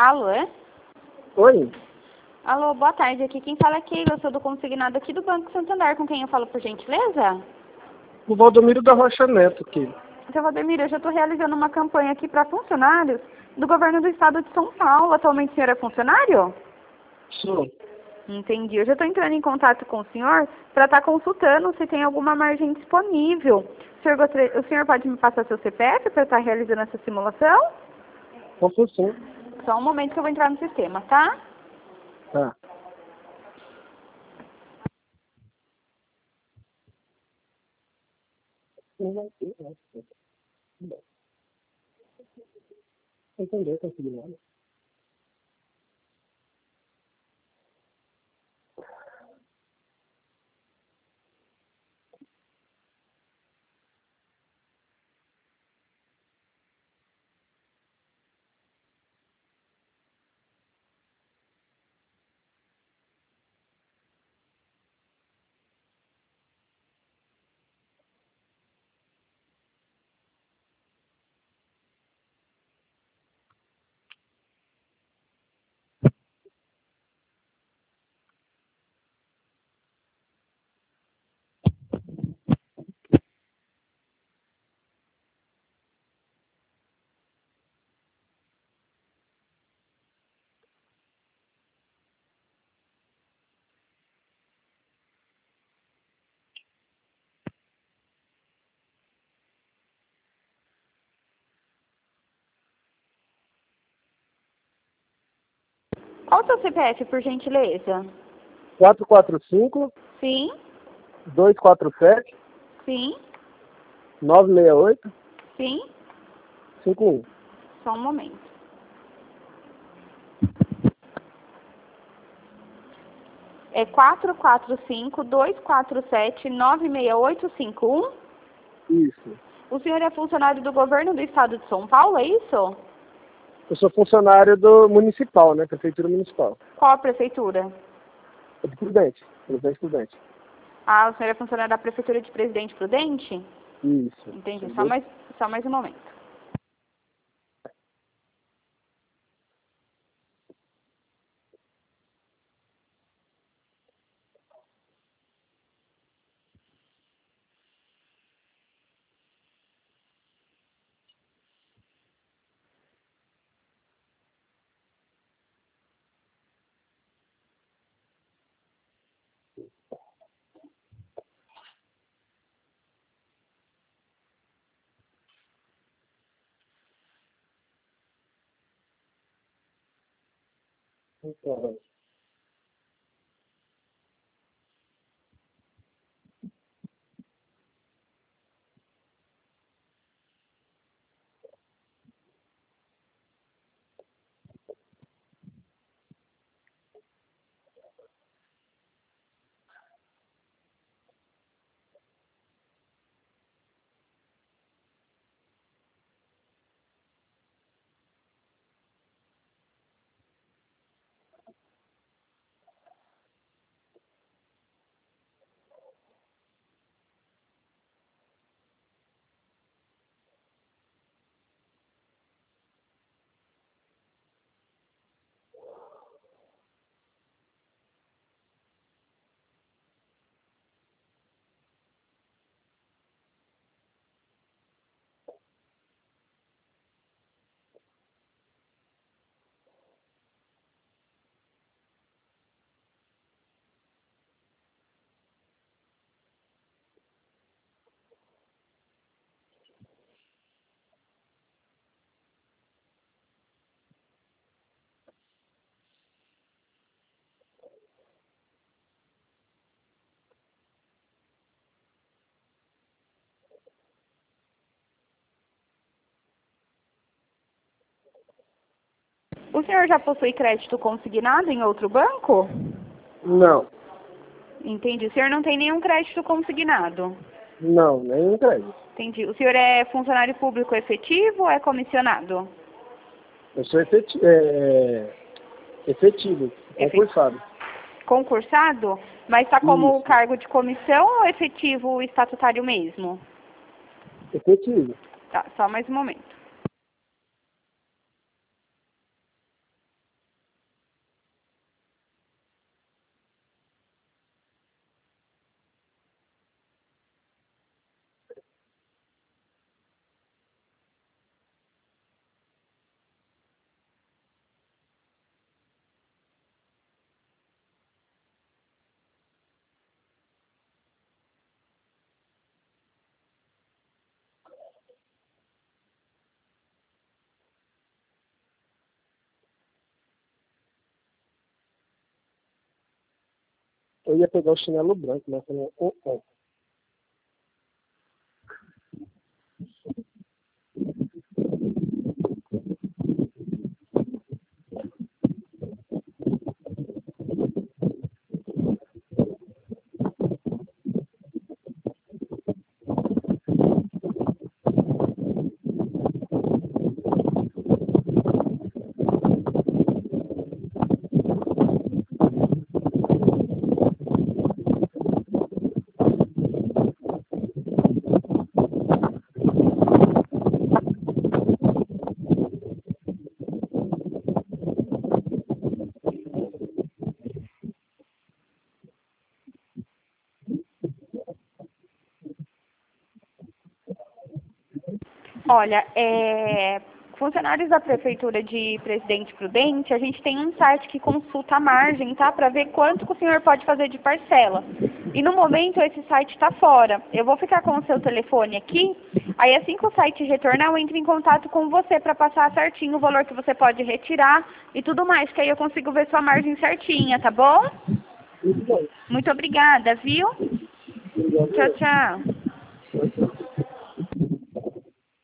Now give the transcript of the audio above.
Alô? Oi, Alô, boa tarde. Aqui quem fala é Keila, eu sou do consignado aqui do Banco Santander. Com quem eu falo, por gentileza? o Valdomiro da Rocha Neto aqui. Seu Valdemiro, eu já estou realizando uma campanha aqui para funcionários do governo do estado de São Paulo. Atualmente o senhor é funcionário? Sou. Entendi. Eu já estou entrando em contato com o senhor para estar consultando se tem alguma margem disponível. O senhor pode me passar seu CPF para estar realizando essa simulação? Posso sim. Só um momento que eu vou entrar no sistema, tá? Tá. Não vai ter, né? Entendeu, consegui nada. Qual o seu CPF, por gentileza? 445 Sim, 247 sim, 968 sim. 51. Só um momento. É 445-247-96851. Isso. O senhor é funcionário do governo do estado de São Paulo, é isso? Eu sou funcionário do municipal, né? Prefeitura municipal. Qual a prefeitura? É de Prudente. Presidente Prudente. Ah, o senhor é funcionário da prefeitura de Presidente Prudente? Isso. Entendi. Entendeu? Só mais um momento. Então, O senhor já possui crédito consignado em outro banco? não. Entendi. O senhor não tem nenhum crédito consignado? Não, nem crédito. Entendi. O senhor é funcionário público efetivo ou é comissionado? Eu sou efetivo, concursado. Concursado? Mas está como Isso. cargo de comissão ou efetivo estatutário mesmo? Efetivo. Tá, só mais um momento. Eu ia pegar o chinelo branco, mas eu falei, Olha, funcionários da Prefeitura de Presidente Prudente, a gente tem um site que consulta a margem, tá? Para ver quanto que o senhor pode fazer de parcela. E no momento esse site está fora. Eu vou ficar com o seu telefone aqui, aí assim que o site retornar, eu entro em contato com você para passar certinho o valor que você pode retirar e tudo mais, que aí eu consigo ver sua margem certinha, tá bom? muito bom. Muito obrigada, viu? Tchau, tchau.